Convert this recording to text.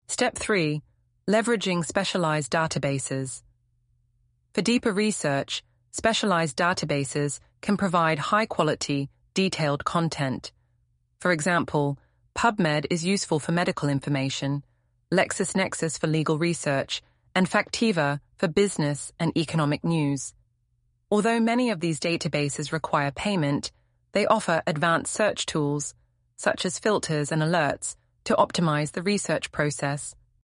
Step 3. Leveraging specialized databases. For deeper research, specialized databases can provide high-quality, detailed content. For example, PubMed is useful for medical information, LexisNexis for legal research, and Factiva for business and economic news. Although many of these databases require payment, they offer advanced search tools, such as filters and alerts, to optimize the research process.